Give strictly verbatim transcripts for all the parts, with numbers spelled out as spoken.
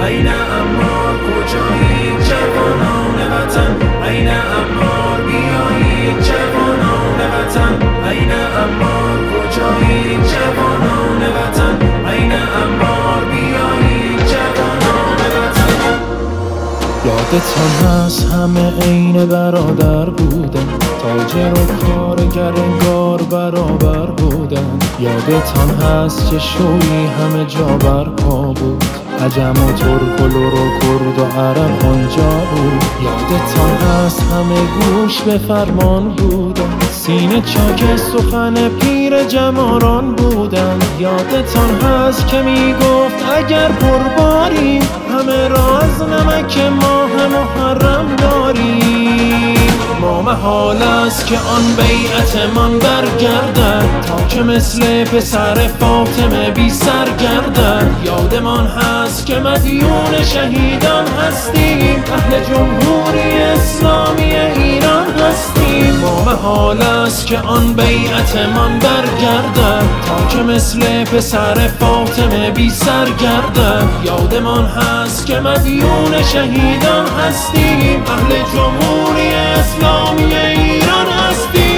این امار کجایی جوانان وطن، این امار بیایید جوانان وطن، این امار کجایی جوانان وطن، این امار بیایید جوانان وطن. یادتان هست همه عین برادر بودن، تاجر و کارگر انگار برابر بودن. یادتان هست که شوی همه جا برپا بود، عجم و ترک و لور و کرد و عرب آنجا بود. یادتان هست همه گوش به فرمان بودن، سینه چاک سخن پیر جماران بودن. یادتان هست که میگفت اگر پرباری همه را از نمک ماه محرم داریم. ما محال است که آن بیعتمان برگردد، تا که مثل پسر فاطمه بی سر گردد. یادمان هست که مدیون شهیدان هستیم، اهل جمهوری اسلامی ایران هستیم. ما محال است که آن بیعتمان برگردد، تا که مثل پسر فاطمه بی سر گردد. یادمان هست که مدیون شهیدان هستیم، اهل جمهوری اسلامی ایران هستیم.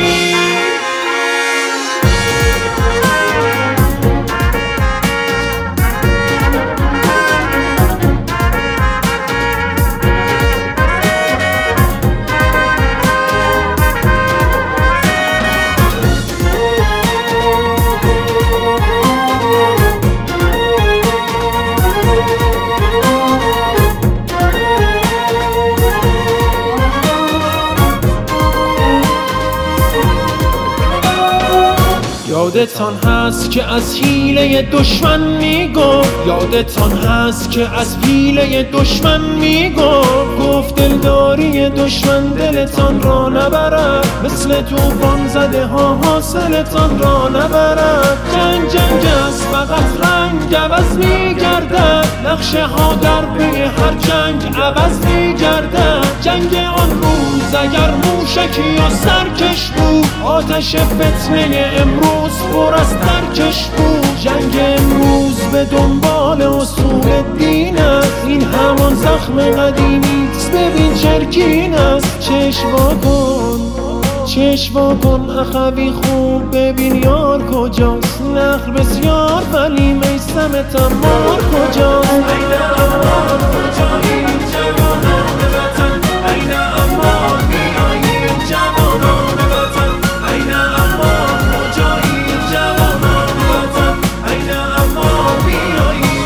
یادتان هست که از حیله دشمن میگفت، یادتان هست که از حیله دشمن میگفت، گفت دلداری دشمن دلتان را نبرد، مثل طوفان زده ها حاصلتان را نبرد. جنگ جنگ است فقط رنگ عوض میگردد، نقشه ها در پی هر جنگ عوض میگردد. جنگ آن روز اگر موشکی یا سرکش بود، آتش فتنه امروز پر از ترکش بود. جنگ امروز به دنبال اصول دین است، این همان زخم قدیمی است، ببین چرکین است. چشم وا کن چشم وا کن اخوی خوب ببین یار کجاست، نخل بسیار ولی میثم تمار کجاست. این امار کجایی جوانان وطن، این امار بیایید جوانان وطن، این امار کجایی جوانان وطن، این امار بیایید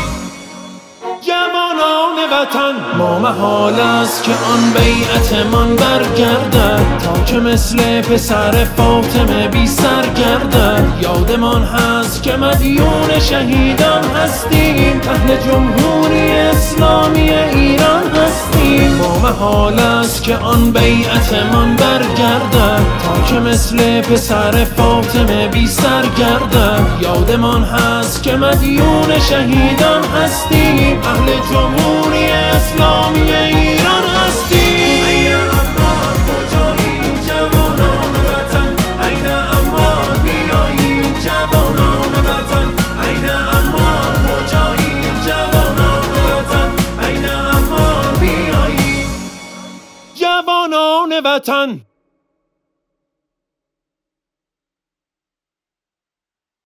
جوانان وطن. ما محال است که آن بیعتمان برگردد، تا که مثل پسر فاطمه بی سر گردد. یادمان هست که مدیون شهیدان هستیم، اهل جمهوری اسلامی ایران هستیم. ما محال است که آن بیعتمان برگردد، تا که مثل پسر فاطمه بی سر گردد. یادمان هست که مدیون شهیدان هستیم، اهل جمهوری اسلامی ایران هستیم. این امار کجایی جوانان وطن، این امار بیایید جوانان وطن، این امار کجایی جوانان وطن، این امار بیایید جوانان وطن.